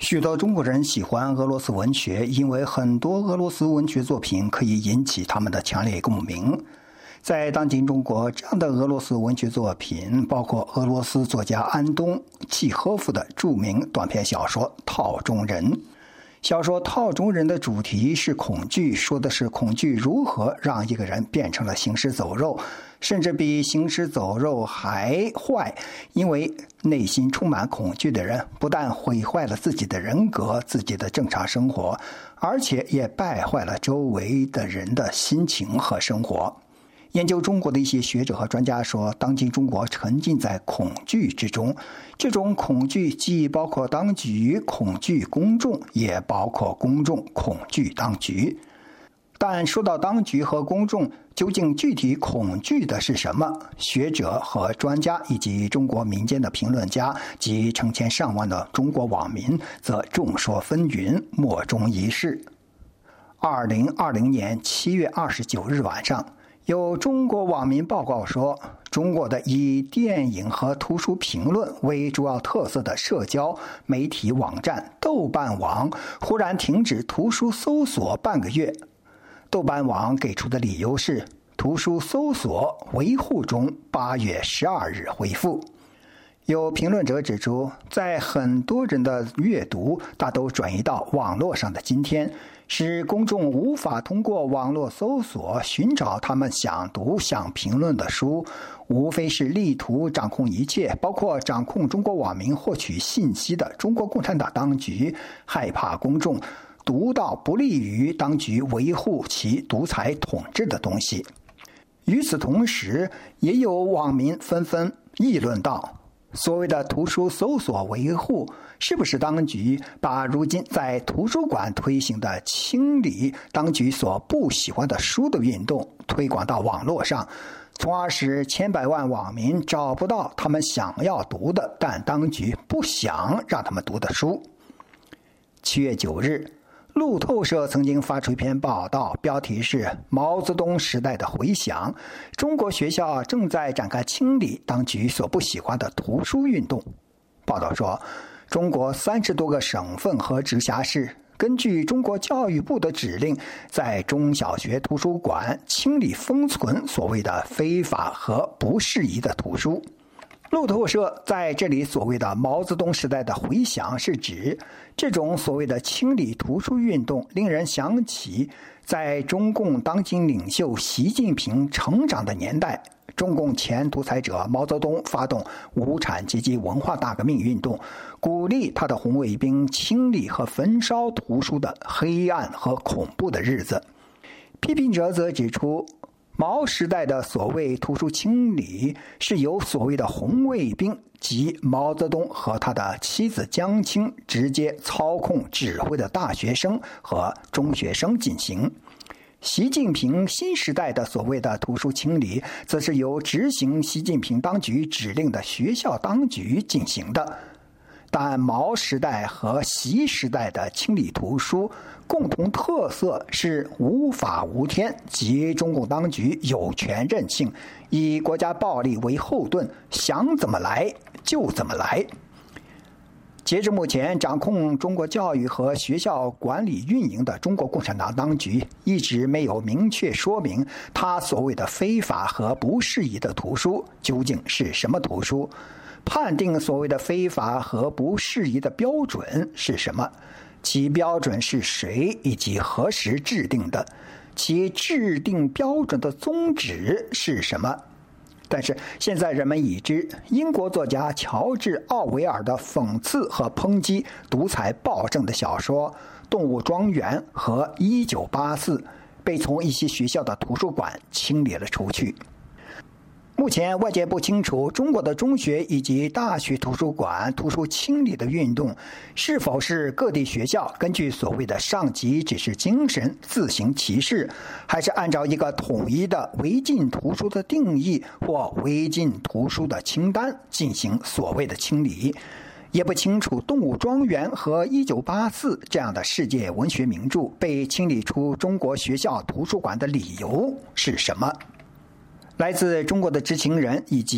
许多中国人喜欢俄罗斯文学，因为很多俄罗斯文学作品可以引起他们的强烈共鸣。在当今中国，这样的俄罗斯文学作品包括俄罗斯作家安东·契诃夫的著名短篇小说《套中人》。小说《套中人》的主题是恐惧，说的是恐惧如何让一个人变成了行尸走肉，甚至比行尸走肉还坏。因为内心充满恐惧的人，不但毁坏了自己的人格、自己的正常生活，而且也败坏了周围的人的心情和生活。研究中国的一些学者和专家说，当今中国沉浸在恐惧之中，这种恐惧既包括当局恐惧公众，也包括公众恐惧当局。但说到当局和公众，究竟具体恐惧的是什么？学者和专家以及中国民间的评论家及成千上万的中国网民则众说纷纭，莫衷一是。2020年7月29日晚上，有中国网民报告说，中国的以电影和图书评论为主要特色的社交媒体网站豆瓣网忽然停止图书搜索半个月。豆瓣网给出的理由是图书搜索维护中，8月12日恢复。有评论者指出，在很多人的阅读大都转移到网络上的今天，使公众无法通过网络搜索寻找他们想读想评论的书，无非是力图掌控一切，包括掌控中国网民获取信息的中国共产党当局，害怕公众读到不利于当局维护其独裁统治的东西。与此同时，也有网民纷纷议论道，所谓的图书搜索维护，是不是当局把如今在图书馆推行的清理当局所不喜欢的书的运动推广到网络上，从而使千百万网民找不到他们想要读的，但当局不想让他们读的书。7月9日，路透社曾经发出一篇报道，标题是毛泽东时代的回响，中国学校正在展开清理当局所不喜欢的图书运动。报道说，中国30多个省份和直辖市根据中国教育部的指令，在中小学图书馆清理封存所谓的非法和不适宜的图书。路透社在这里所谓的毛泽东时代的回响，是指这种所谓的清理图书运动令人想起在中共当今领袖习近平成长的年代，中共前独裁者毛泽东发动无产阶级文化大革命运动，鼓励他的红卫兵清理和焚烧图书的黑暗和恐怖的日子。批评者则指出，毛时代的所谓图书清理是由所谓的红卫兵及毛泽东和他的妻子江青直接操控指挥的大学生和中学生进行。习近平新时代的所谓的图书清理，则是由执行习近平当局指令的学校当局进行的。但毛时代和习时代的清理图书共同特色是无法无天，即中共当局有权任性，以国家暴力为后盾，想怎么来就怎么来。截至目前，掌控中国教育和学校管理运营的中国共产党当局一直没有明确说明他所谓的非法和不适宜的图书究竟是什么图书，判定所谓的非法和不适宜的标准是什么，其标准是谁以及何时制定的，其制定标准的宗旨是什么。但是现在人们已知，英国作家乔治·奥维尔的讽刺和抨击独裁暴政的小说《动物庄园》和《1984》被从一些学校的图书馆清理了出去。目前外界不清楚中国的中学以及大学图书馆图书清理的运动是否是各地学校根据所谓的上级指示精神自行其事，还是按照一个统一的违禁图书的定义或违禁图书的清单进行所谓的清理。也不清楚《动物庄园》和《1984》这样的世界文学名著被清理出中国学校图书馆的理由是什么。来自中国的知情人以及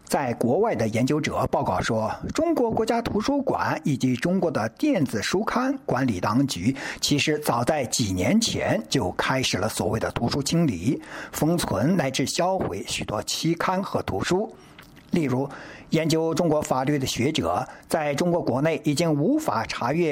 在国外的研究者报告说，中国国家图书馆以及中国的电子书刊管理当局其实早在几年前就开始了所谓的图书清理，封存乃至销毁许多期刊和图书。例如，研究中国法律的学者在中国国内已经无法查阅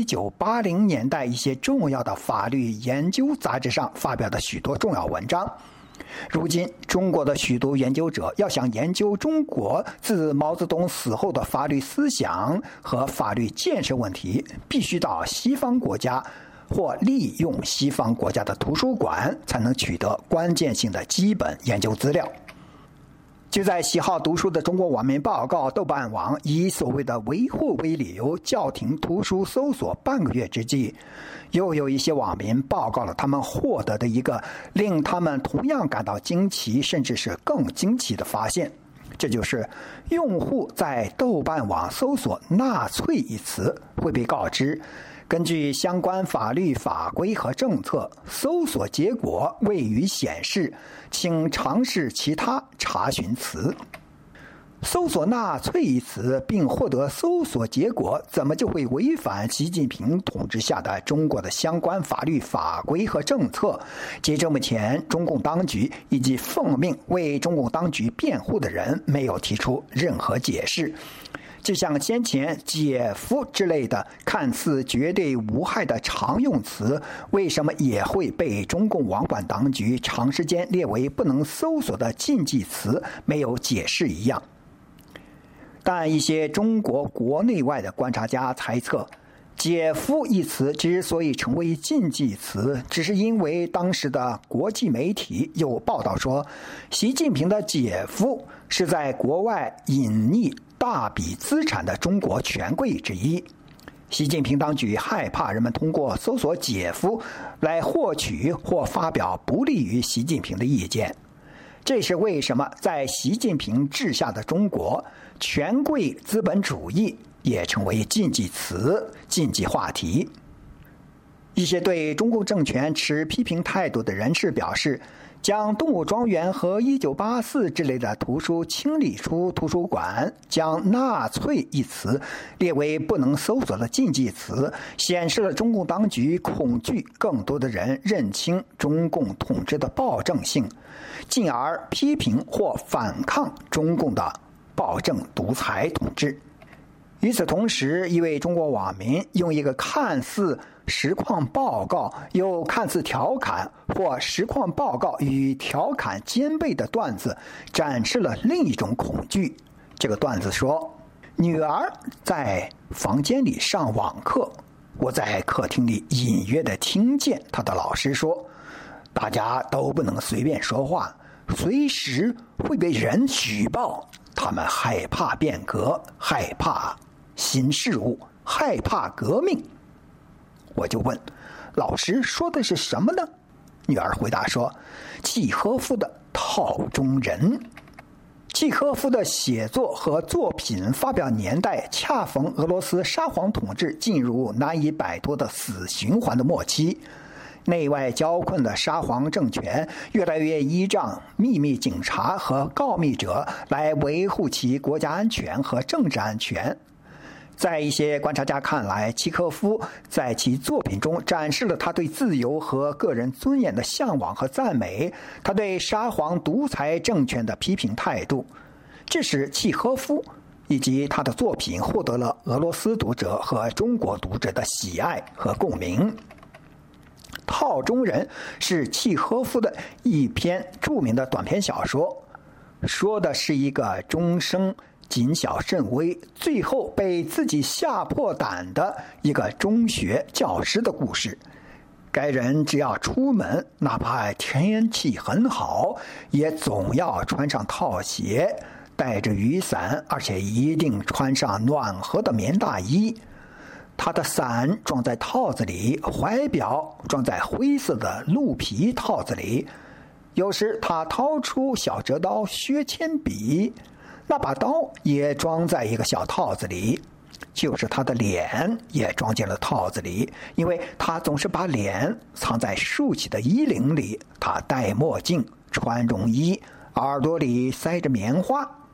1980年代一些重要的法律研究杂志上发表的许多重要文章。如今，中国的许多研究者要想研究中国自毛泽东死后的法律思想和法律建设问题，必须到西方国家或利用西方国家的图书馆，才能取得关键性的基本研究资料。就在喜好读书的中国网民报告豆瓣网以所谓的维护为理由叫停图书搜索半个月之际，又有一些网民报告了他们获得的一个令他们同样感到惊奇甚至是更惊奇的发现，这就是用户在豆瓣网搜索纳粹一词会被告知，根据相关法律法规和政策，搜索结果未予显示，请尝试其他查询词。搜索纳粹一词并获得搜索结果，怎么就会违反习近平统治下的中国的相关法律法规和政策？截至目前，中共当局以及奉命为中共当局辩护的人没有提出任何解释。就像先前姐夫之类的看似绝对无害的常用词，为什么也会被中共网管当局长时间列为不能搜索的禁忌词，没有解释一样。但一些中国国内外的观察家猜测，姐夫一词之所以成为禁忌词，只是因为当时的国际媒体有报道说，习近平的姐夫是在国外隐匿大笔资产的中国权贵之一。习近平当局害怕人们通过搜索姐夫来获取或发表不利于习近平的意见。这是为什么在习近平治下的中国，权贵资本主义也成为禁忌词、禁忌话题。一些对中共政权持批评态度的人士表示，将《动物庄园》和《1984》之类的图书清理出图书馆，将纳粹一词列为不能搜索的禁忌词，显示了中共当局恐惧更多的人认清中共统治的暴政性，进而批评或反抗中共的暴政独裁统治。与此同时，一位中国网民用一个看似实况报告又看似调侃或实况报告与调侃兼备的段子，展示了另一种恐惧。这个段子说，女儿在房间里上网课，我在客厅里隐约地听见她的老师说，大家都不能随便说话，随时会被人举报，他们害怕变革，害怕新事物，害怕革命。我就问，老师说的是什么呢？女儿回答说，契诃夫的套中人。契诃夫的写作和作品发表年代恰逢俄罗斯沙皇统治进入难以摆脱的死循环的末期，内外交困的沙皇政权越来越依仗秘密警察和告密者来维护其国家安全和政治安全。在一些观察家看来，契诃夫在其作品中展示了他对自由和个人尊严的向往和赞美，他对沙皇独裁政权的批评态度，这使契诃夫以及他的作品获得了俄罗斯读者和中国读者的喜爱和共鸣。套中人是契诃夫的一篇著名的短篇小说，说的是一个终生谨小慎微，最后被自己吓破胆的一个中学教师的故事。该人只要出门，哪怕天气很好，也总要穿上套鞋，带着雨伞，而且一定穿上暖和的棉大衣。他的伞装在套子里，怀表装在灰色的鹿皮套子里。有时他掏出小折刀、削铅笔，那把刀也装在一个小套子里。就是他的脸也装进了套子里，因为他总是把脸藏在竖起的衣领里。他戴墨镜，穿绒衣，耳朵里塞着棉花。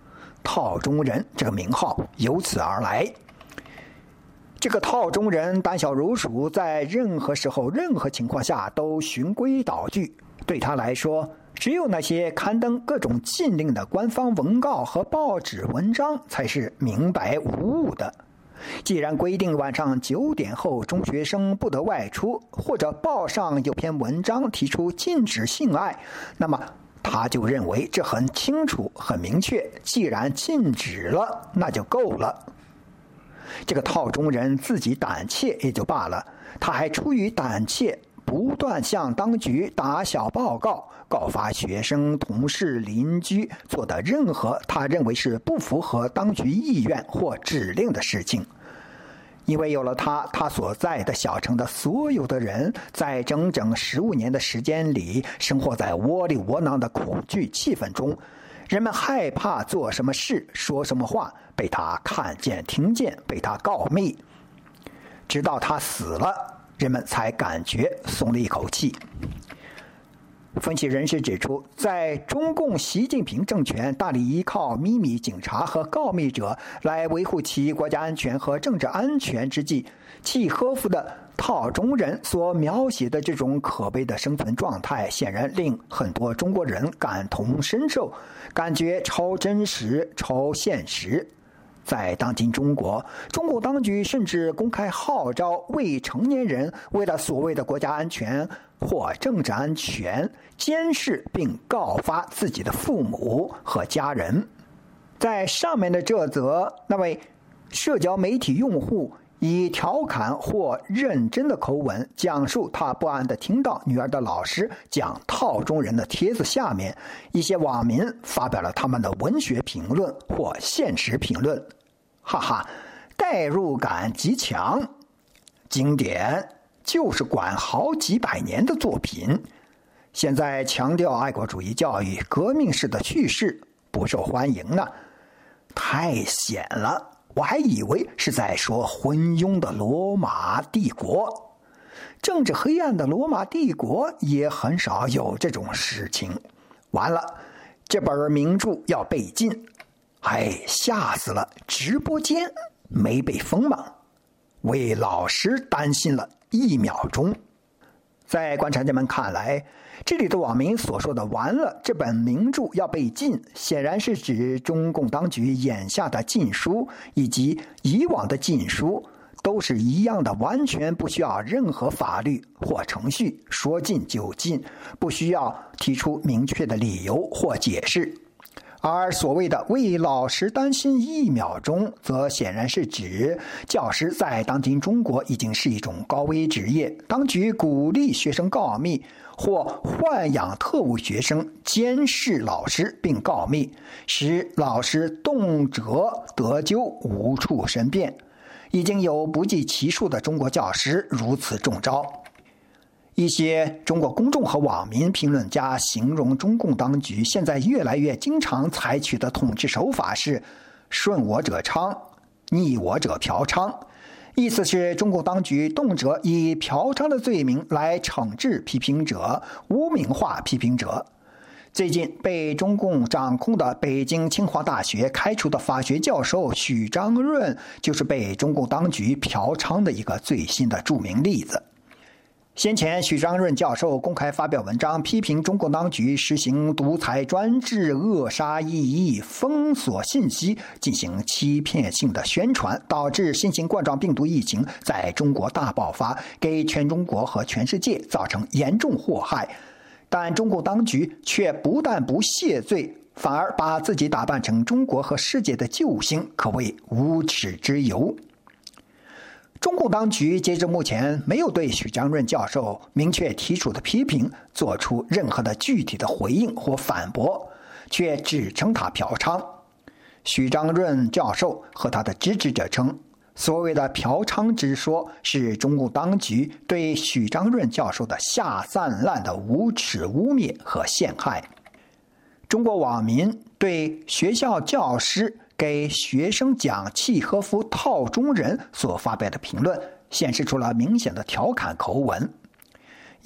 套中人这个名号由此而来。这个套中人胆小如鼠，在任何时候、任何情况下都循规蹈矩。对他来说，只有那些刊登各种禁令的官方文告和报纸文章才是明白无误的。既然规定晚上9点后中学生不得外出，或者报上有篇文章提出禁止性爱，那么他就认为这很清楚、很明确，既然禁止了，那就够了。这个套中人自己胆怯也就罢了，他还出于胆怯，不断向当局打小报告，告发学生、同事、邻居做的任何他认为是不符合当局意愿或指令的事情。因为有了他所在的小城的所有的人，在整整15年的时间里，生活在窝里窝囊的恐惧气氛中。人们害怕做什么事、说什么话被他看见、听见，被他告密。直到他死了，人们才感觉松了一口气。分析人士指出，在中共习近平政权大力依靠秘密警察和告密者来维护其国家安全和政治安全之际，契诃夫的套中人所描写的这种可悲的生存状态，显然令很多中国人感同身受，感觉超真实、超现实。在当今中国，中共当局甚至公开号召未成年人为了所谓的国家安全或政治安全，监视并告发自己的父母和家人。在上面的这则，那位社交媒体用户以调侃或认真的口吻讲述他不安地听到女儿的老师讲套中人的帖子下面，一些网民发表了他们的文学评论或现实评论。哈哈，代入感极强，经典就是管好几百年的作品，现在强调爱国主义教育、革命式的叙事不受欢迎呢，太显了。我还以为是在说昏庸的罗马帝国，政治黑暗的罗马帝国也很少有这种事情。完了，这本名著要被禁，吓死了！直播间没被封吗？为老师担心了1秒钟。在观察家们看来，这里的网民所说的完了，这本名著要被禁，显然是指中共当局眼下的禁书以及以往的禁书都是一样的，完全不需要任何法律或程序，说禁就禁，不需要提出明确的理由或解释。而所谓的为老师担心1秒钟，则显然是指教师在当今中国已经是一种高危职业，当局鼓励学生告密或豢养特务学生，监视老师并告密，使老师动辄得咎，无处申辩。已经有不计其数的中国教师如此中招。一些中国公众和网民评论家形容中共当局现在越来越经常采取的统治手法是顺我者昌，逆我者嫖娼，意思是中共当局动辄以嫖娼的罪名来惩治批评者，污名化批评者。最近被中共掌控的北京清华大学开除的法学教授许章润，就是被中共当局嫖娼的一个最新的著名例子。先前，许章润教授公开发表文章，批评中共当局实行独裁专制、扼杀异议、封锁信息，进行欺骗性的宣传，导致新型冠状病毒疫情在中国大爆发，给全中国和全世界造成严重祸害。但中共当局却不但不谢罪，反而把自己打扮成中国和世界的救星，可谓无耻之尤。中共当局截至目前没有对许章润教授明确提出的批评做出任何的具体的回应或反驳，却只称他嫖娼。许章润教授和他的支持者称，所谓的嫖娼之说是中共当局对许章润教授的下三滥的无耻污蔑和陷害。中国网民对学校教师给学生讲契诃夫套中人所发表的评论，显示出了明显的调侃口吻。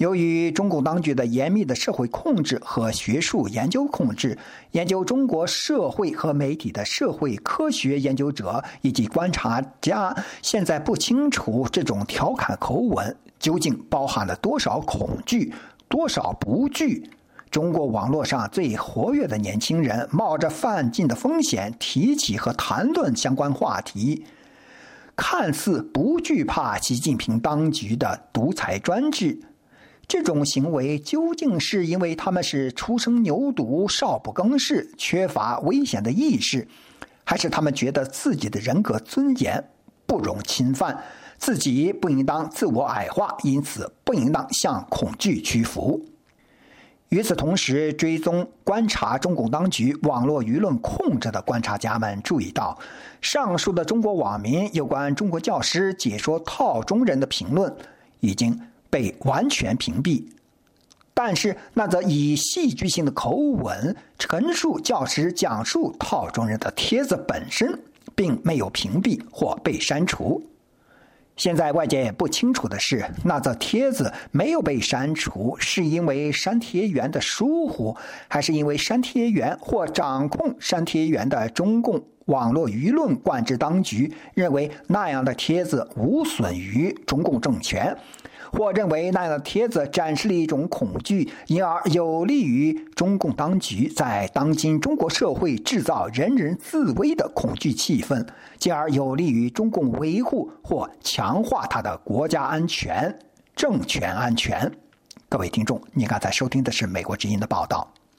由于中共当局的严密的社会控制和学术研究控制，研究中国社会和媒体的社会科学研究者以及观察家现在不清楚这种调侃口吻究竟包含了多少恐惧，多少不惧。中国网络上最活跃的年轻人冒着犯禁的风险提起和谈论相关话题，看似不惧怕习近平当局的独裁专制。这种行为究竟是因为他们是初生牛犊，少不更事，缺乏危险的意识，还是他们觉得自己的人格尊严不容侵犯，自己不应当自我矮化，因此不应当向恐惧屈服？与此同时，追踪观察中共当局网络舆论控制的观察家们注意到，上述的中国网民有关中国教师解说套中人的评论已经被完全屏蔽，但是那则以戏剧性的口吻陈述教师讲述套中人的帖子本身并没有屏蔽或被删除。现在外界也不清楚的是，那则帖子没有被删除是因为删帖员的疏忽，还是因为删帖员或掌控删帖员的中共网络舆论管制当局认为那样的帖子无损于中共政权，或认为那样的帖子展示了一种恐惧，因而有利于中共当局在当今中国社会制造人人自危的恐惧气氛，进而有利于中共维护或强化它的国家安全、政权安全。各位听众，您刚才收听的是美国之音的报道。